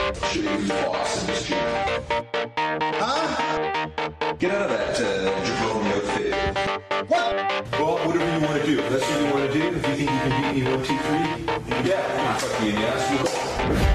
Should have used boss in this Jeep. Huh? Get out of that jabroni outfit. What? Well, whatever you want to do. If that's what you want to do. If you think you can beat me 1, 2, 3, yeah, Fuck you in the ass, you go.